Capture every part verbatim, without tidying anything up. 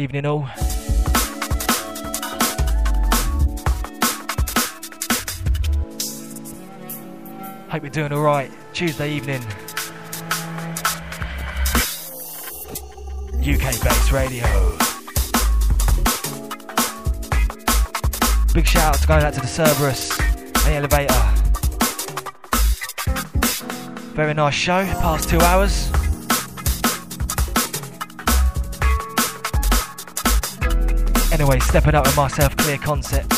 evening all. Hope you're doing alright. Tuesday evening. U K-based radio. Big shout out to going out to the Cerberus and the Elevator. Very nice show, past two hours. Anyway, stepping up with myself, Clear Concept.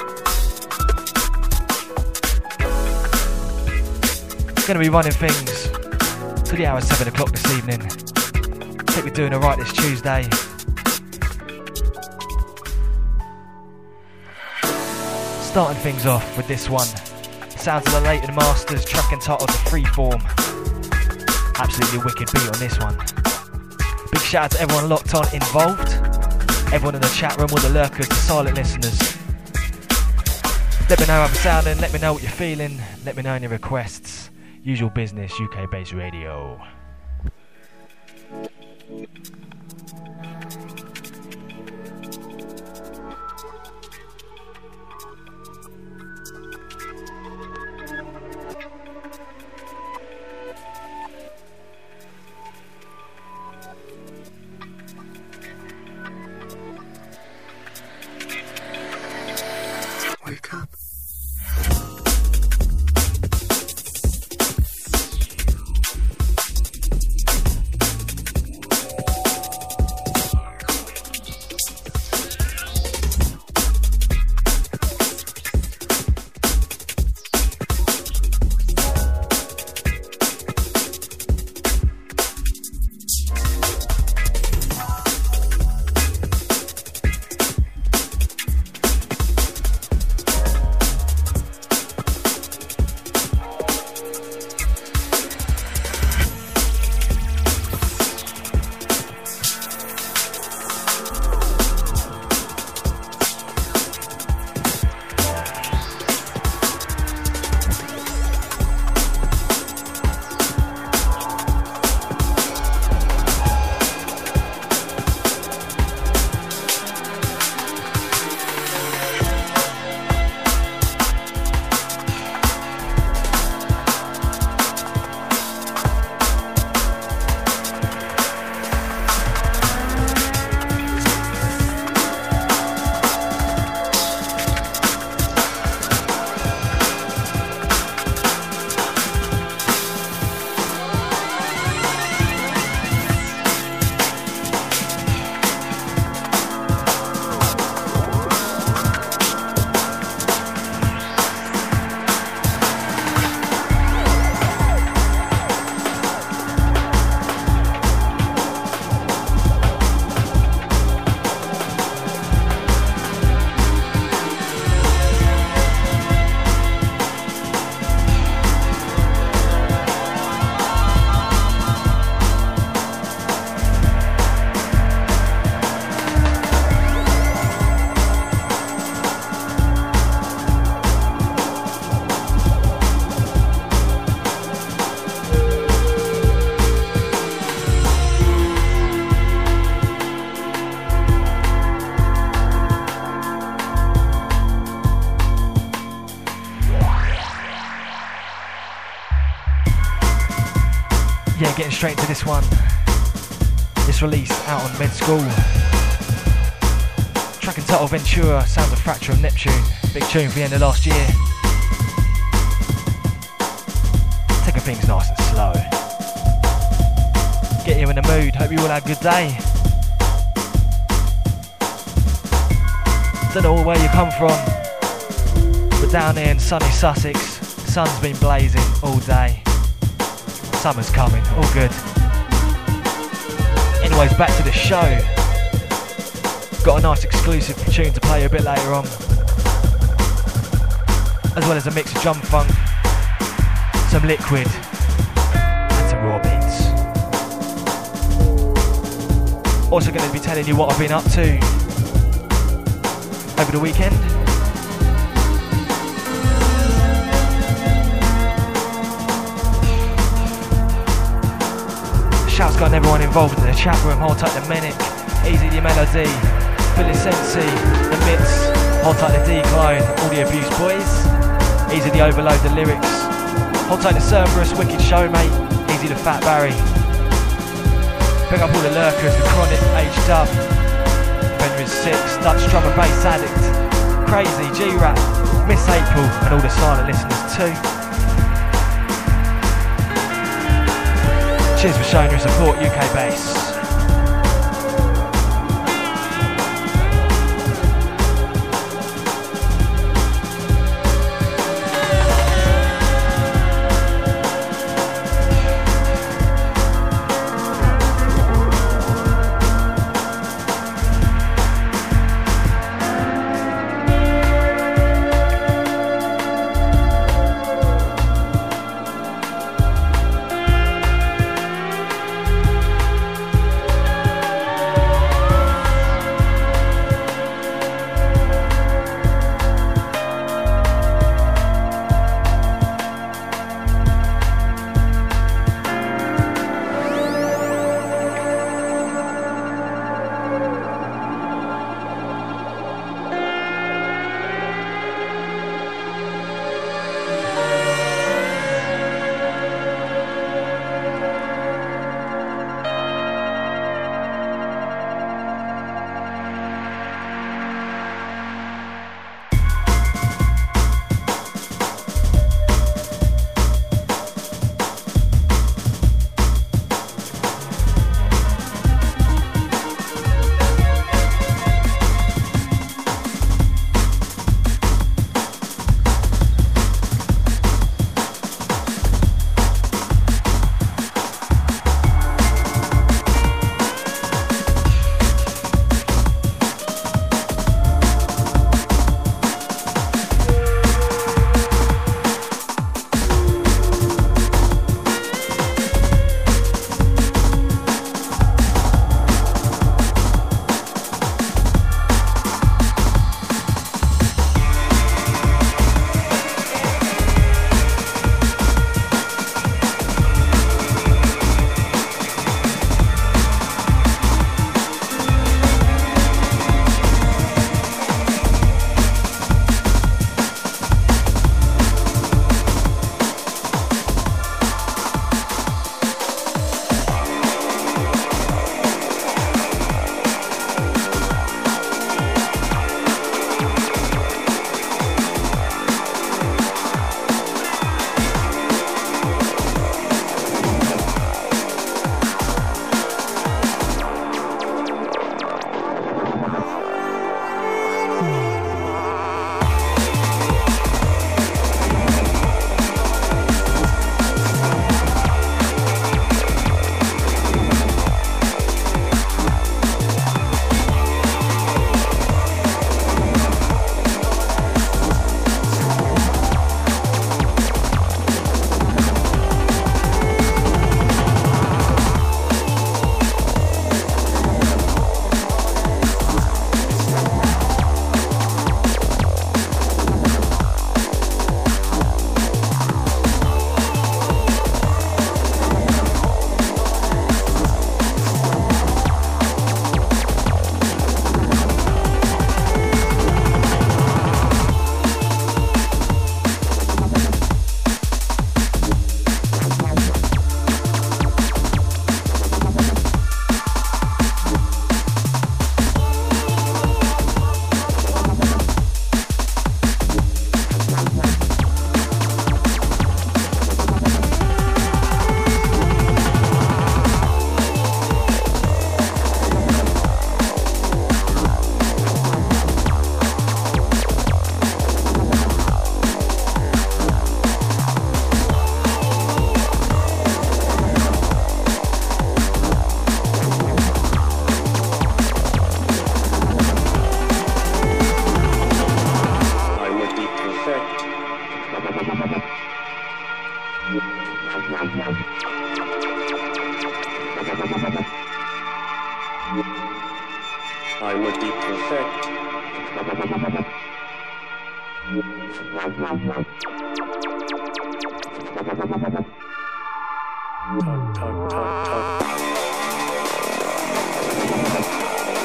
Going to be running things to the hour seven o'clock this evening. Hope you're doing alright this Tuesday. Starting things off with this one. Sounds of the Leighton Masters, track entitled The Freeform. Absolutely wicked beat on this one. Big shout out to everyone locked on, involved. Everyone in the chat room, all the lurkers, the silent listeners. Let me know how I'm sounding, let me know what you're feeling, let me know any requests. Usual business, U K-based radio. Wake up. Getting straight into this one. This release out on Med School. Track entitled Ventura, sounds of Fracture of Neptune. Big tune for the end of last year. Taking things nice and slow. Get you in the mood, hope you all had a good day. Don't know where you come from, but down here in sunny Sussex, the sun's been blazing all day. Summer's coming, all good. Anyways, back to the show. Got a nice exclusive tune to play a bit later on, as well as a mix of drum funk, some liquid, and some raw beats. Also going to be telling you what I've been up to over the weekend. Shouts got everyone involved in the chat room. Hold tight a minute. Easy the melody, Philly Sensi, the Mits, hold tight the decline, all the abuse boys. Easy the overload, the lyrics. Hold tight the Cerberus, wicked show mate. Easy the Fat Barry. Pick up all the lurkers, the Chronic, H-Dub, Fenris six, Dutch drum and bass addict, Crazy, G-Rap, Miss April, and all the silent listeners too. Cheers for showing your support, U K Bass. I would be perfect. Talk, talk, talk, talk.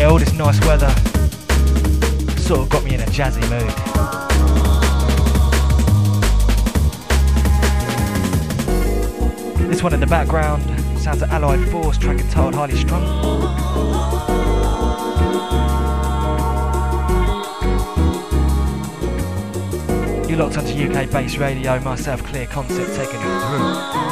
all this nice weather sort of got me in a jazzy mood. This one in the background sounds of Allied Force, track entitled Highly Strung. You locked onto U K Bass Radio, myself Clear Concept taking you through.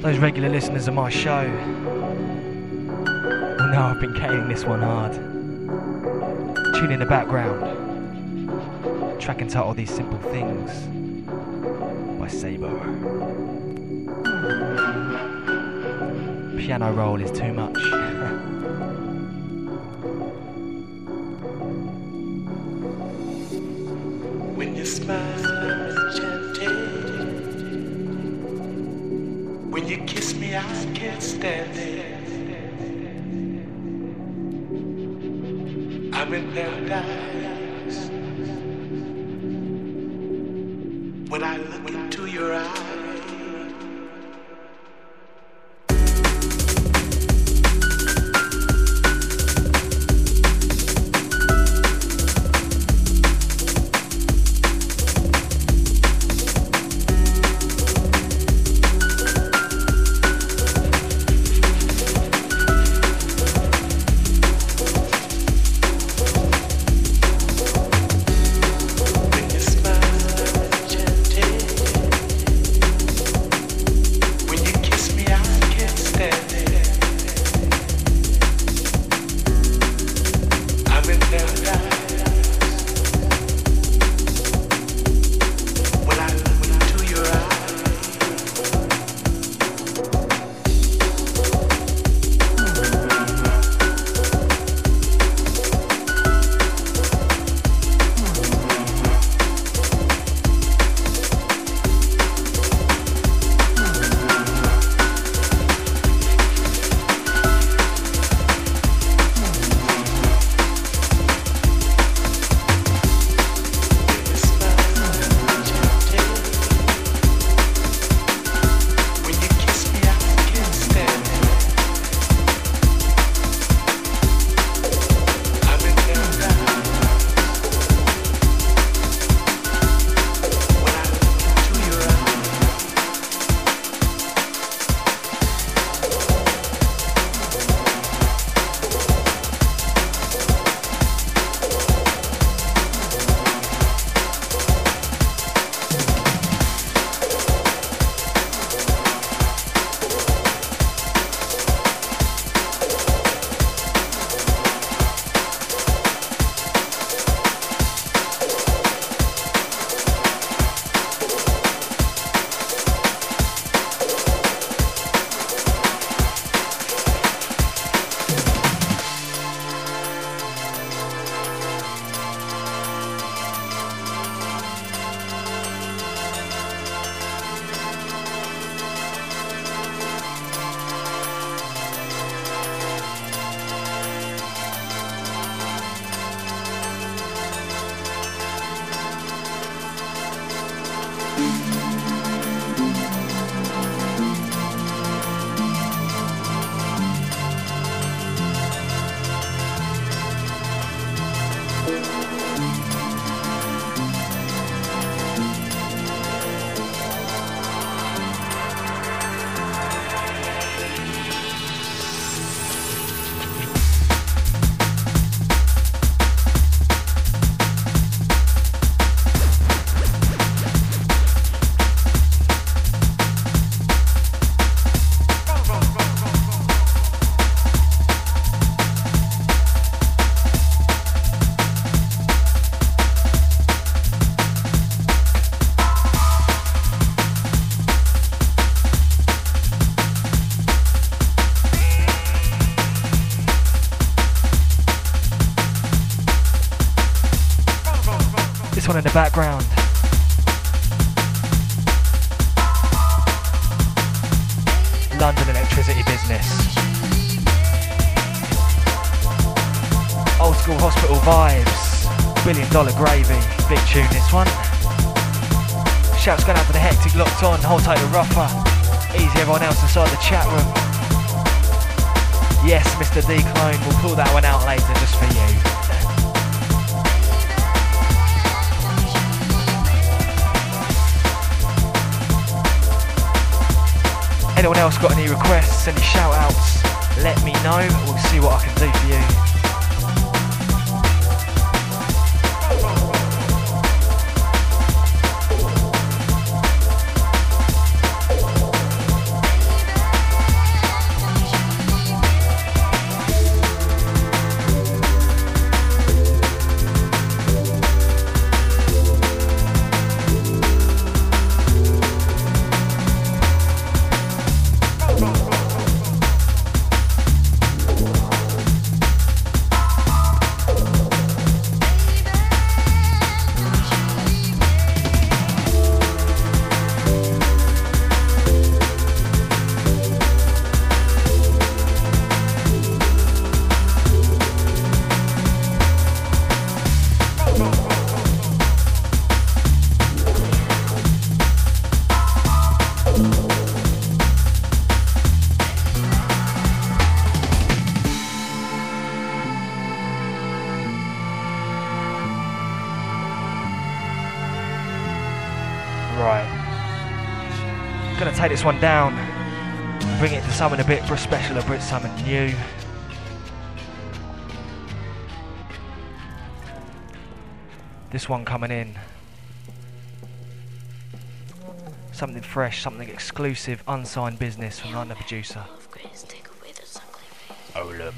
Those regular listeners of my show will know I've been caning this one hard. Tune in the background. Track entitled These Simple Things by Sabo. Piano roll is too much. When you smile enchanted, when you kiss me I can't stand it. I'm in paradise when I look into your eyes. In the background. London Electricity Business. Old school hospital vibes. Billion Dollar Gravy. Big tune this one. Shouts going out to the Hectic locked on. Hold tight to Rougher. Easy everyone else inside the chat room. Yes, Mister D Clone. We'll pull that one out later just for you. Anyone else got any requests, any shout outs, let me know. We'll see what I can do for you. Gonna take this one down, bring it to something a bit special, a bit something new. This one coming in. Something fresh, something exclusive, unsigned business from London producer Olam.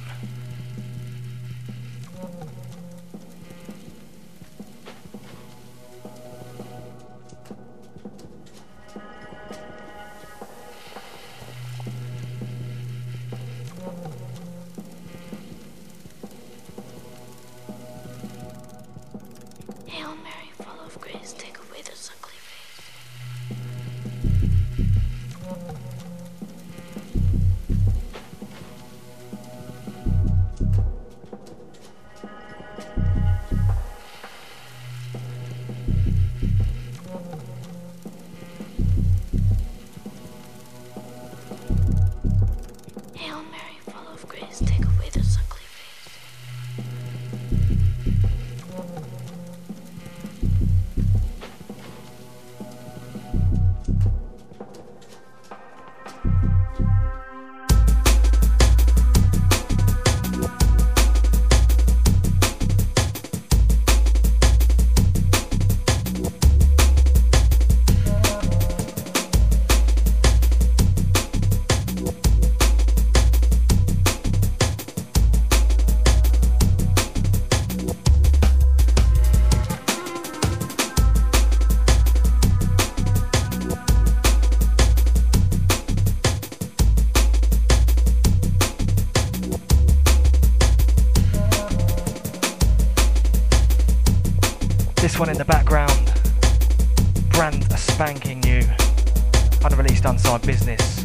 This one in the background, brand spanking new, unreleased unsigned business.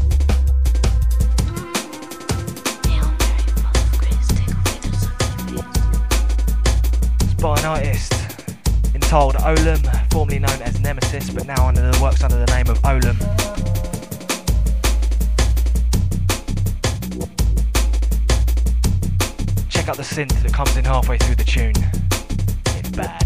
It's by an artist entitled Olam, formerly known as Nemesis, but now under the works under the name of Olam. Check out the synth that comes in halfway through the tune. It's bad.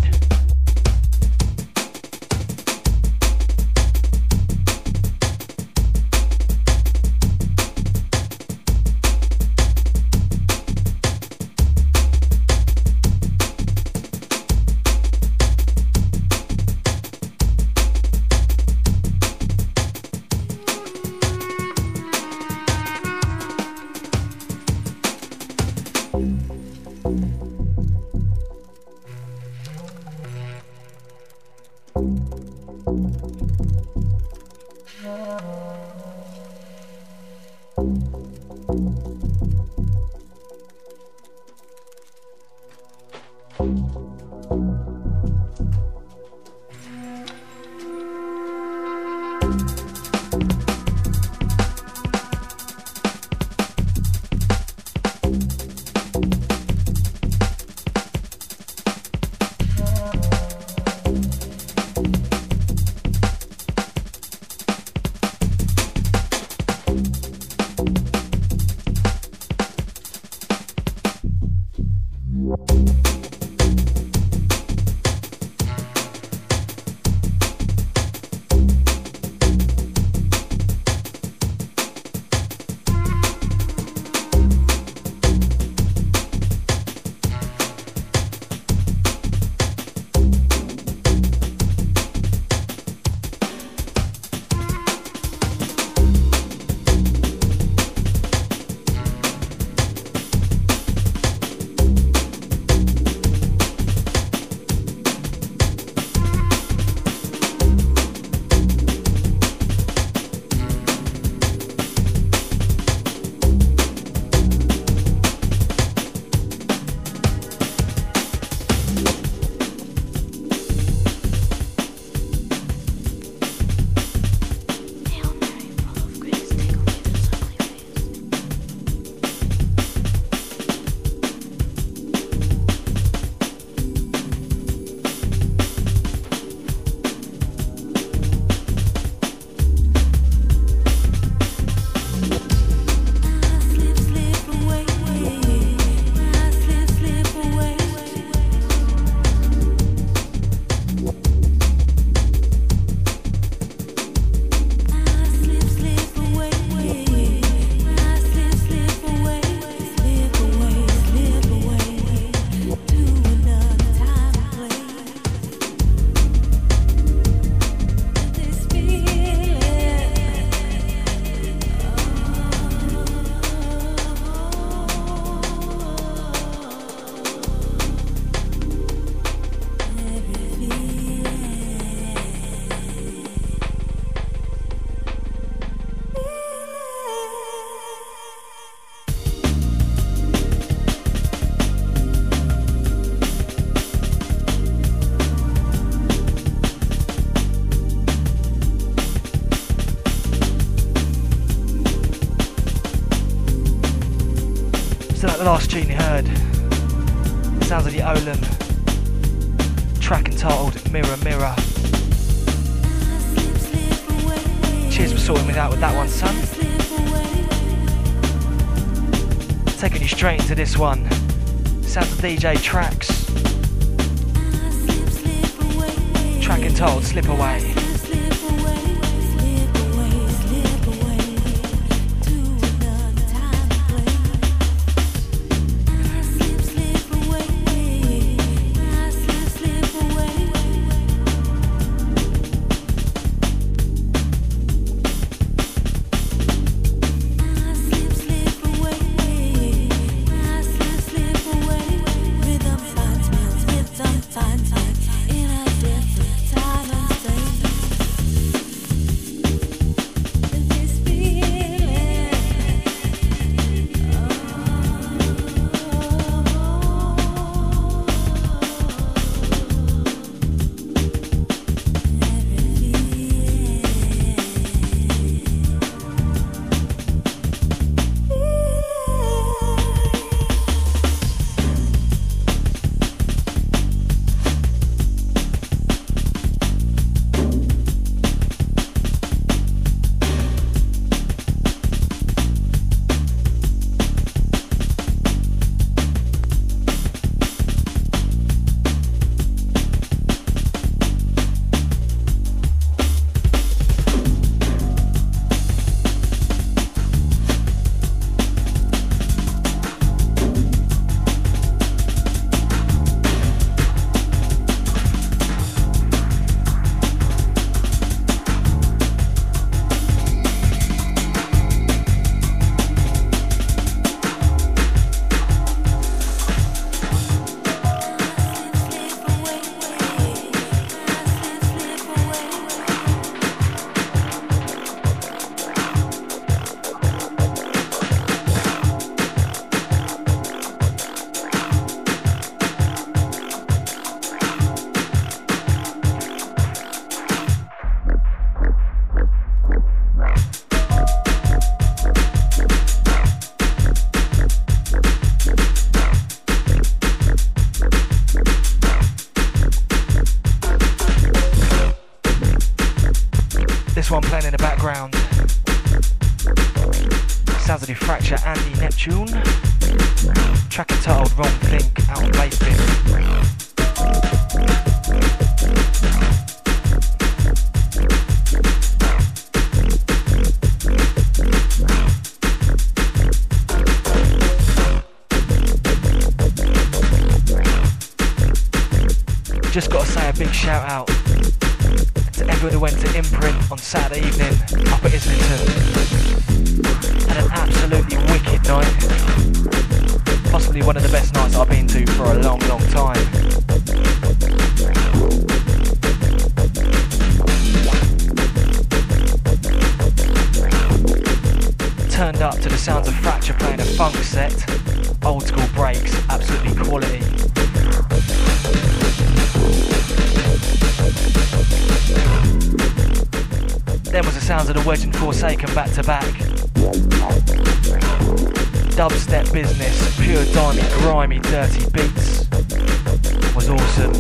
So that last tune you heard, sounds of the Olam, track entitled Mirror Mirror. Cheers for sorting me out with that one, son. Taking you straight into this one, sounds of D J Trax, track entitled Slip Away. One playing in the background, sounds of the Fracture Andy Neptune, track entitled Wrong Think, out on Bass Bin. Just gotta say a big shout out to everyone who went to Imprint on Saturday evening up at Islington. Had an absolutely wicked night. Possibly one of the best nights I've been to for a long, long time. Turned up to the sounds of Fracture playing a funk set. Old school breaks, absolutely quality. Then was the sounds of the Wedge and Forsaken back to back. Dubstep business, pure dimey, grimy, dirty beats. Was awesome.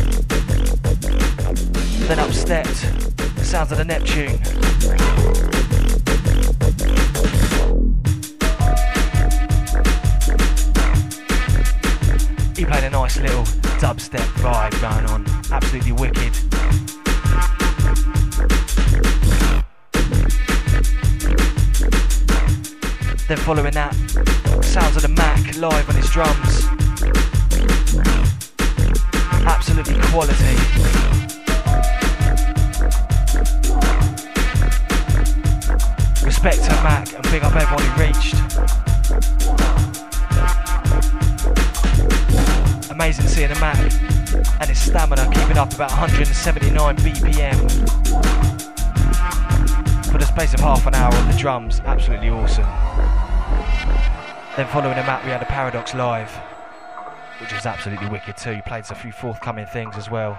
Then up stepped the sounds of the Neptune. He played a nice little dubstep vibe going on, absolutely wicked. Then following that, sounds of the Mac live on his drums. Absolutely quality. Respect to Mac and big up everyone who reached. Amazing seeing the Mac and his stamina keeping up about one hundred seventy-nine B P M for the space of half an hour on the drums. Absolutely awesome. Then following him out we had a Paradox live, which was absolutely wicked too. He played a few forthcoming things as well.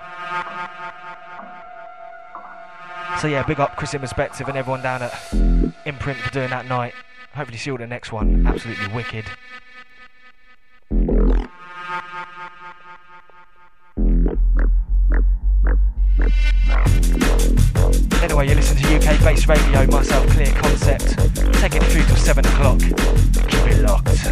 So yeah, big up Chris in Perspective and everyone down at Imprint for doing that night. Hopefully see you at the next one. Absolutely wicked. Anyway, you listen to U K-based radio, myself, Clear Concept, taking it through till seven o'clock. Keep it locked.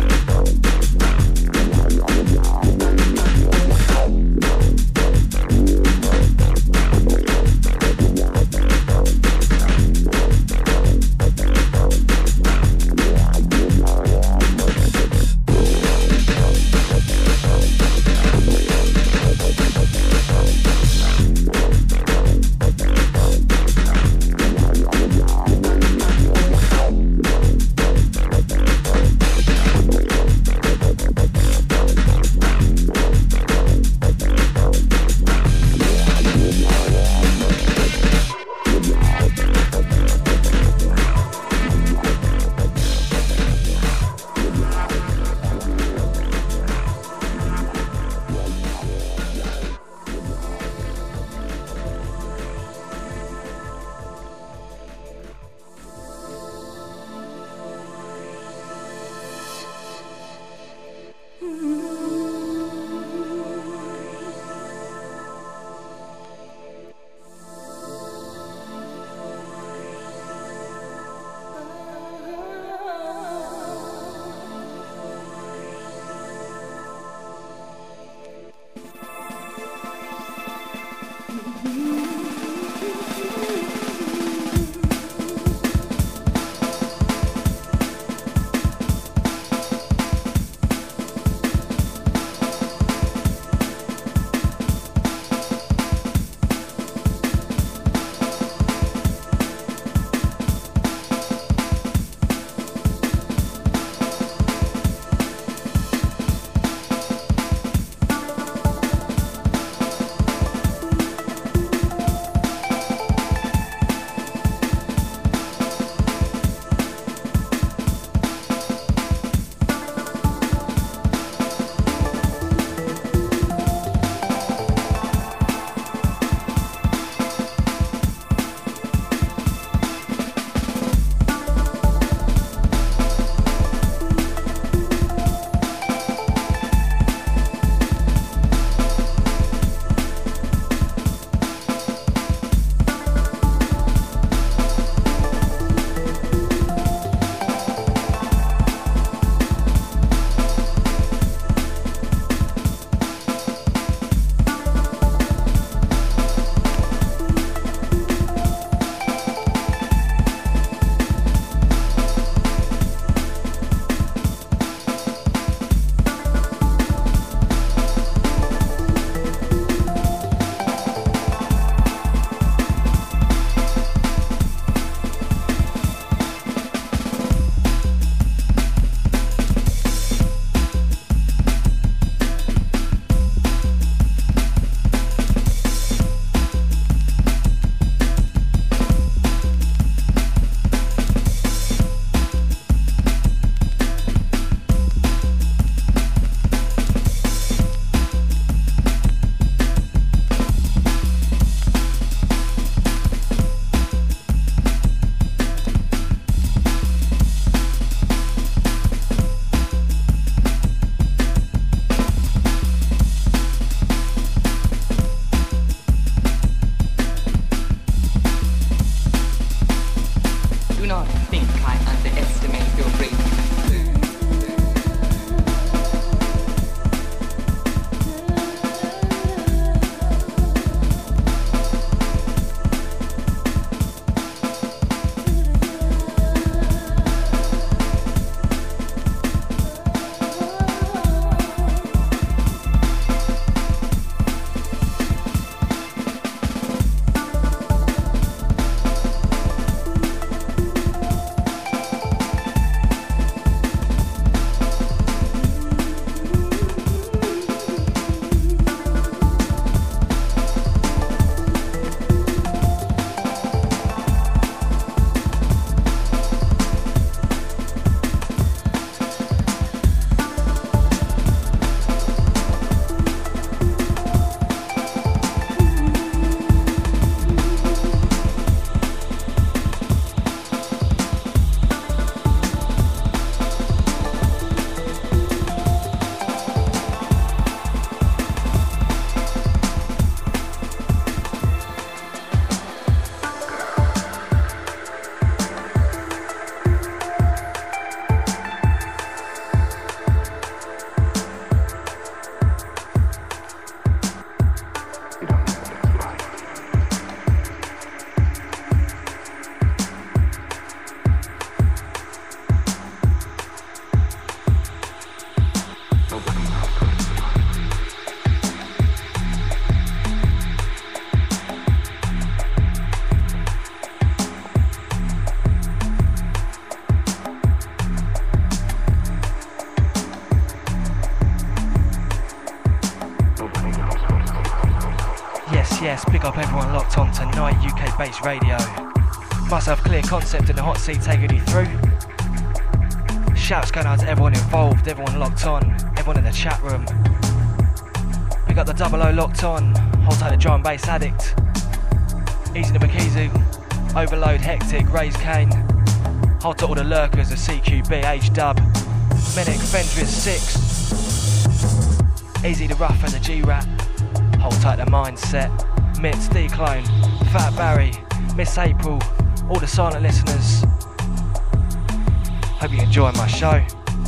yes, big up everyone locked on tonight, U K based radio. Myself, Clear Concept in the hot seat taking you through. Shouts going out to everyone involved, everyone locked on, everyone in the chat room. We got the double O locked on, hold tight the drum and bass addict. Easy the Makizu, Overload, Hectic, Raise Kane. Hold to all the lurkers, the C Q B, H-Dub, Menic, Fendris, Six. Easy the Rough and the G-Rat. Hold tight the Mindset, Mitz, Declone, Fat Barry, Miss April, all the silent listeners. Hope you enjoy my show.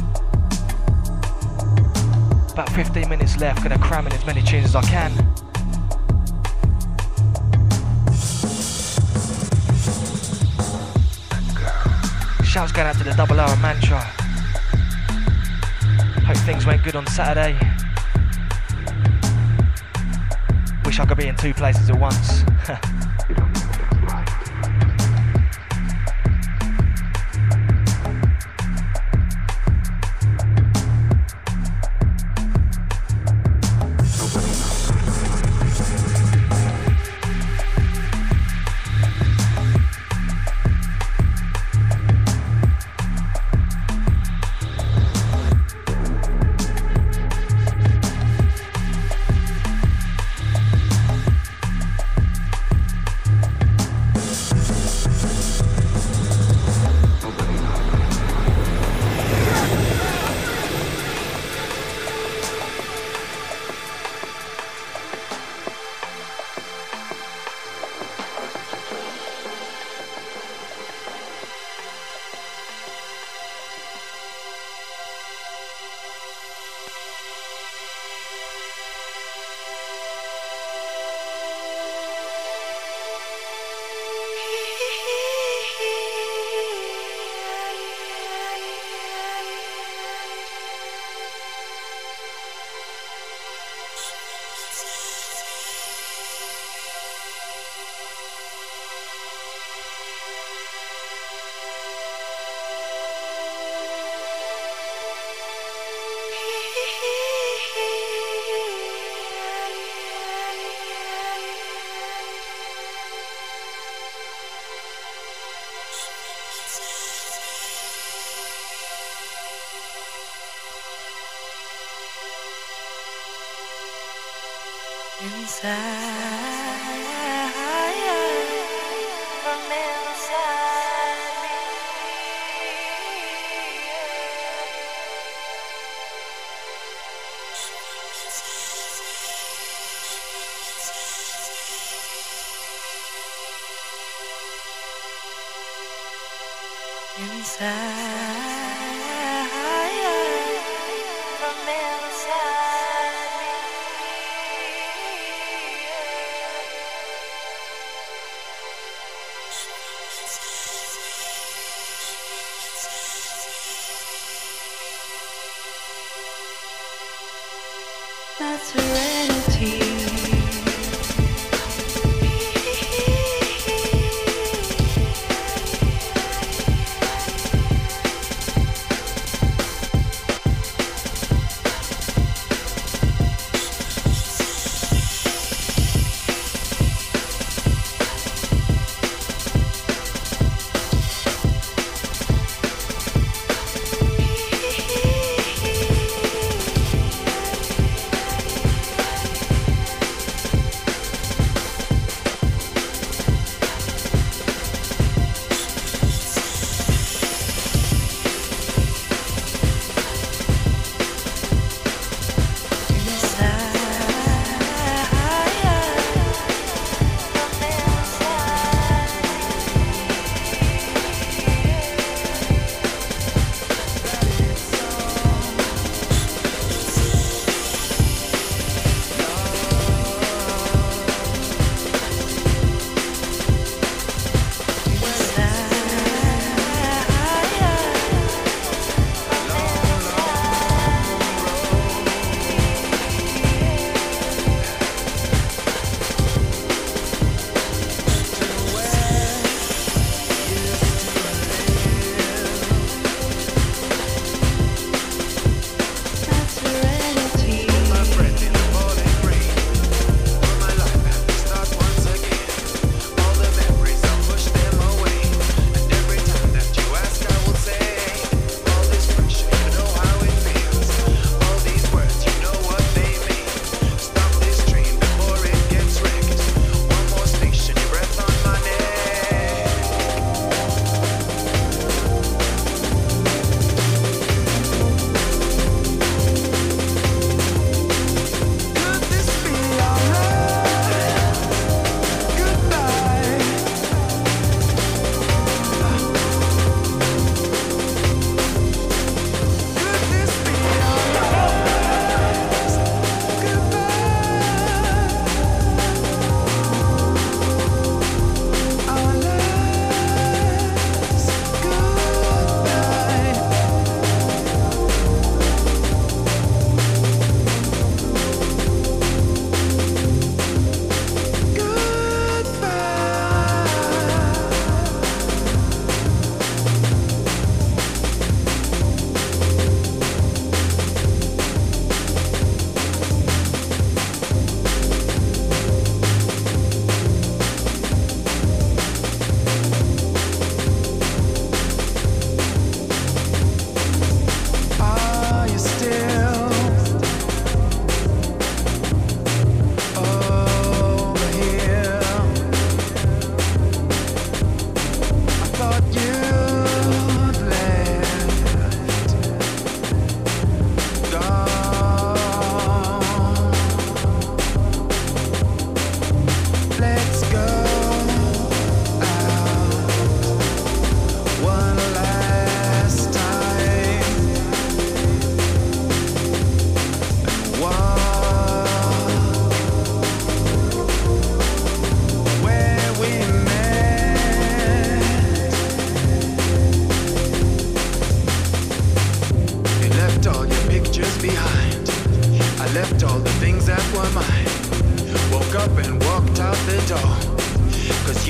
About fifteen minutes left, gonna cram in as many tunes as I can. Shouts going out to the Double O and Mantra. Hope things went good on Saturday. Wish I could be in two places at once.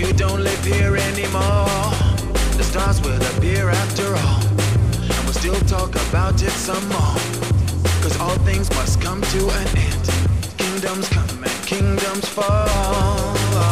you don't live here anymore, the stars will appear after all, and we'll still talk about it some more, cause all things must come to an end. Kingdoms come and kingdoms fall.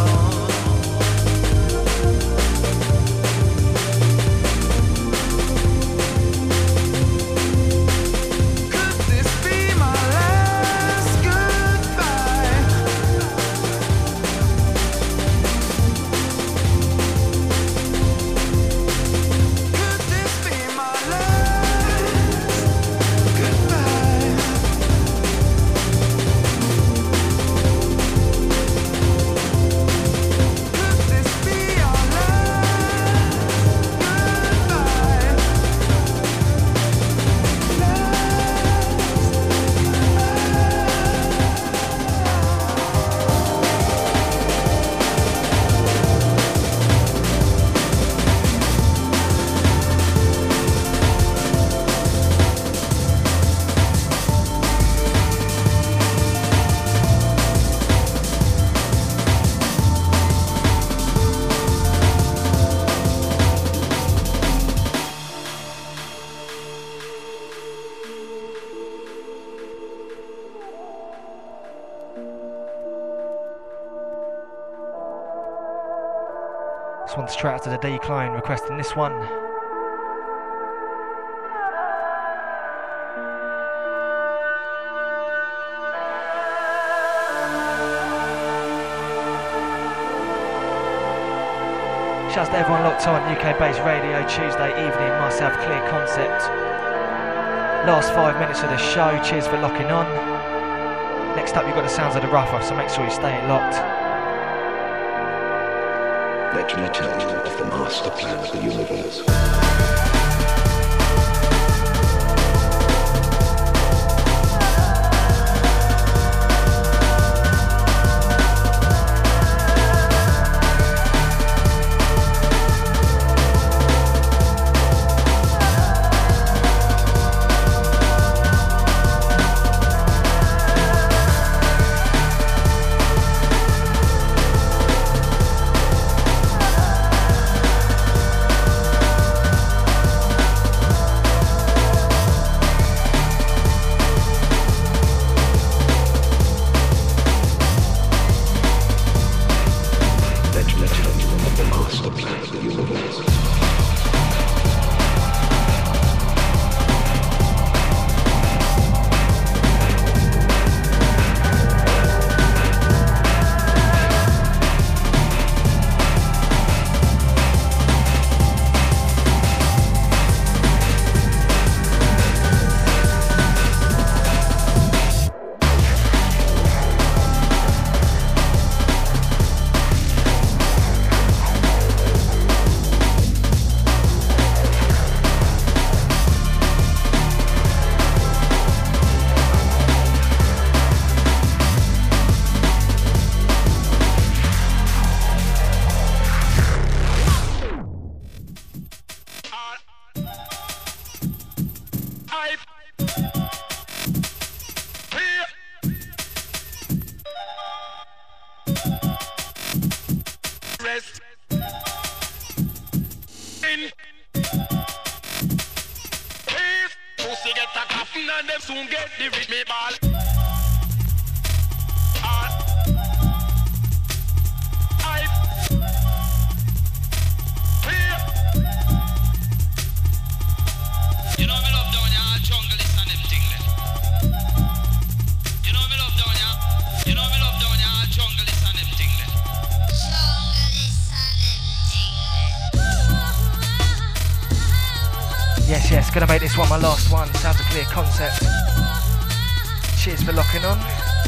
This one's straight out to the Decline requesting this one. Shouts to everyone locked on U K-based radio Tuesday evening. Myself, Clear Concept. Last five minutes of the show. Cheers for locking on. Next up, you've got the sounds of the Rougher, so make sure you stay locked. Let me tell you of the master plan of the universe. Gonna make this one my last one. Sounds a Clear Concept. Cheers for locking on.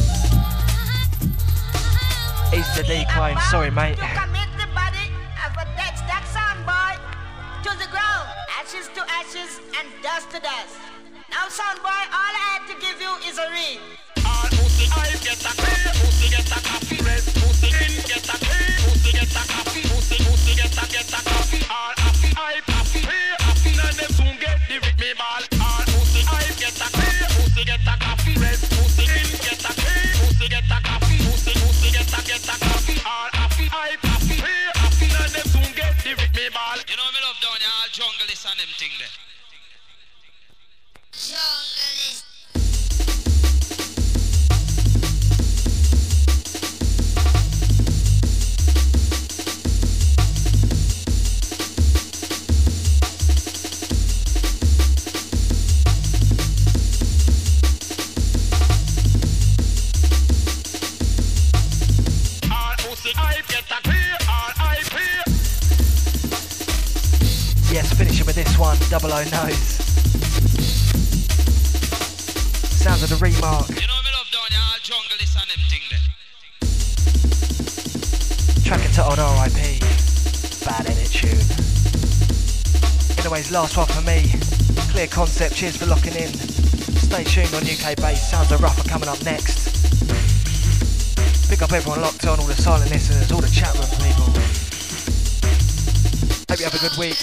East the Decline. Sorry, mate. Commit the body of a dead stack soundboy to the ground, ashes to ashes and dust to dust. Now, soundboy, all I had to give you is a ring. All pussy eyes get a clear, pussy get a coffee, red pussy in get a clear, pussy get a coffee, pussy pussy get a get a coffee. All happy eye coffee, clear coffee, and them soon get the rhythm ball. All pussy eyes get a clear, pussy get a coffee, red pussy in get a clear, pussy get a coffee, pussy pussy get a get a coffee. All happy eye coffee, clear coffee. double O knows. Sounds of the remark. You know me love down here, all junglist and them thing there. Track and on R I P. Bad edit tune. Anyways, last one for me. Clear Concept, cheers for locking in. Stay tuned on U K Bass. Sounds of Rougher coming up next. Pick up everyone locked on, all the silent listeners, all the chat room people. Hope you have a good week.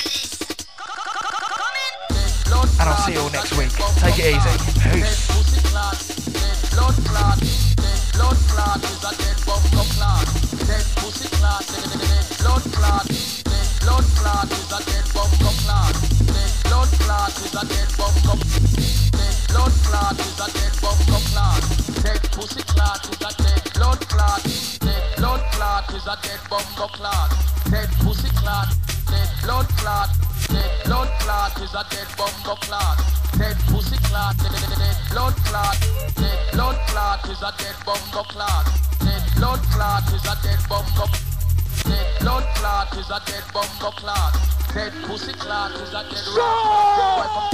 And I'll see you all next week. Take it easy. Peace. Blood clot, blood clot is a dead bunker clot. Dead pussy clot, blood clot, blood clot is a dead bunker clot. Blood clot is a dead bunker. Blood clot is a dead bunker clot. Dead pussy clot is a dead blood clot. Blood clot is a dead bunker clot. Dead pussy clot. Blood clot. Blood clot is a dead bunker clot. Dead pussy clot. Blood clot. Blood clot is a dead bunker clot. Blood clot is a dead bunker. Blood clot is a dead bunker clot. Dead pussy clot is a dead rock.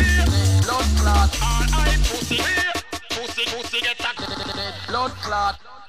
Blood clot.